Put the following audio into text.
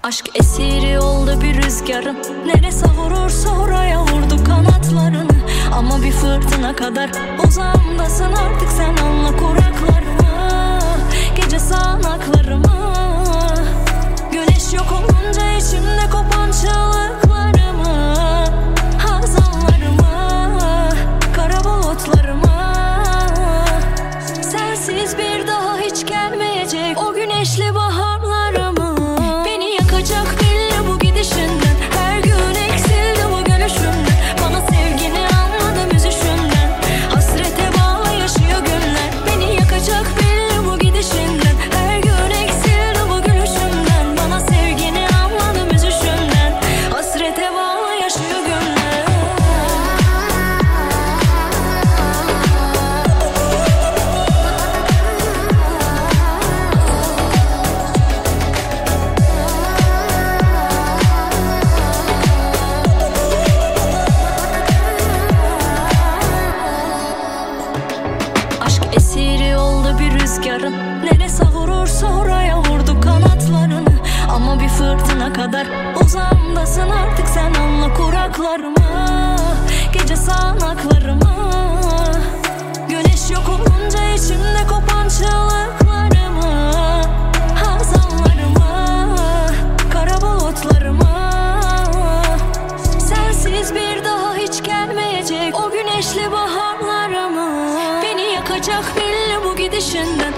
Aşk esiri oldu bir rüzgarın, neresi vurursa oraya vurdu kanatlarını. Ama bir fırtına kadar uzağımdasın artık, sen anla kuraklarımı, gece sağanaklarımı. Güneş yok olunca içimde kopan çığlıklarımı, hazanlarımı, kara bulutlarımı. Sensiz bir daha hiç gelmeyecek o güneşli baharlarımı. Beni yakacak belli bu gidişinden, her gün eksildi bu gülüşünden. Bana sevgini anladım üzüşünden, hasrete bağlı yaşıyor günler. Beni yakacak belli bu gidişinden, her gün eksildi bu gülüşünden. Bana sevgini anladım üzüşünden, hasrete bağlı yaşıyor günler. Aşk esiri oldu bir rüzgarın, neresi vurursa oraya vurdu kanatlarını. Ama bir fırtına kadar uzağımdasın artık, sen anla kuraklarımı, gece sağanaklarımı. Güneş yok olunca içimde kopan çığlıklarımı, hazanlarımı, kara bulutlarımı. Sensiz bir daha hiç gelmeyecek o güneşli baharlarımı. Beni yakacak belli bu gidişinden,